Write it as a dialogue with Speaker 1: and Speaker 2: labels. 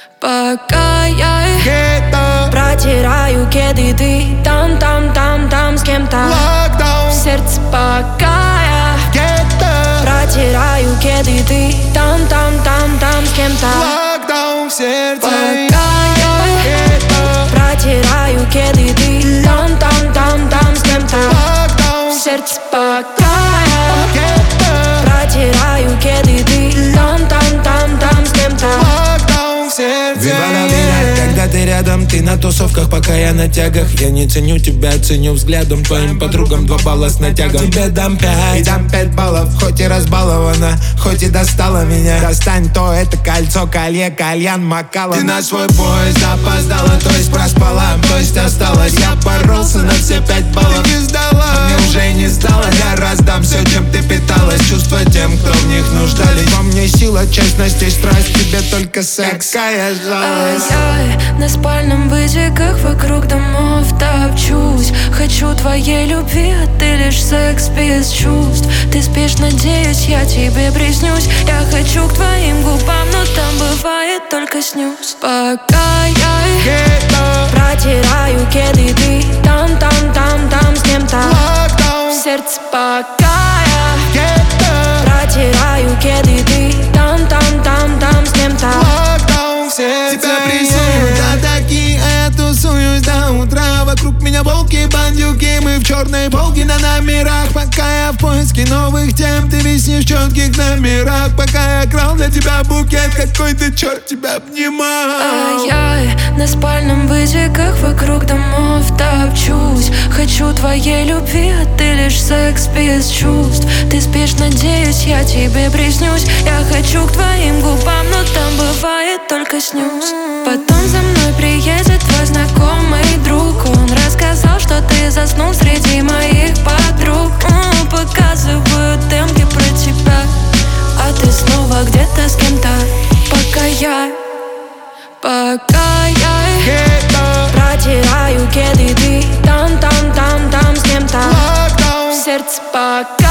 Speaker 1: Пока я протираю кеды, ты там с кем-то.
Speaker 2: Локдаун.
Speaker 1: В сердце пока я протираю кеды, ты там с кем-то.
Speaker 2: Локдаун в сердце.
Speaker 1: Пока я протираю кеды, ты там с кем-то.
Speaker 2: Локдаун.
Speaker 1: В сердце пока я протираю кеды, ты там с кем-то.
Speaker 2: Локдаун в сердце.
Speaker 3: Вива ла vida, когда ты рядом, ты на тусовках, пока я на тягах. Я не ценю тебя, ценю взглядом. Твоим подругам 2 балла с натягом. Тебе дам 5, и дам 5 баллов. Хоть и разбалована, хоть и достала меня. Достань то, это кольцо, колье, кальян, макала. Ты на свой поезд опоздала, то есть проспала, то есть осталась. Я боролся на все 5 баллов.
Speaker 2: Ты не сдала,
Speaker 3: а мне уже не стало. Я раздам все, чем ты питалась. Чувства тем, кто в них нуждались. Во мне сила, честность и страсть. Тебе только секс, какая жалость.
Speaker 1: Я на спальном бытиках вокруг домов топчусь. Хочу твоей любви, а ты лишь секс без чувств. Ты спишь, надеюсь, я тебе приснюсь. Я хочу к твоим губам, но там бывает только снюс. Пока я протираю кеды, ты там с кем-то.
Speaker 2: локдаун.
Speaker 1: В сердце пока я протираю кеды, ты там с кем-то.
Speaker 2: Локдаун в сердце.
Speaker 3: Тебя прессуют атаки, а я тусуюсь до утра. Вокруг меня волки, бандюки, мы в черной волге на номерах. Пока я в поиске новых тем, ты виснешь в четких номерах. Пока я крал для тебя букет, какой ты черт тебя обнимал.
Speaker 1: Я на спальном бытиках вокруг домов топчусь. Хочу твоей любви, а ты лишь секс без чувств. Ты спишь, надеюсь, я тебе приснюсь. Я хочу к твоим губам, но там бывает только снюс. Потом за мной приедет твой знакомый друг. Он рассказал, что ты заснул среди моих подруг. Показывают демки про тебя, а ты снова где-то с кем-то. Пока я протираю кеды, ты там с кем-то.
Speaker 2: Локдаун.
Speaker 1: В сердце пока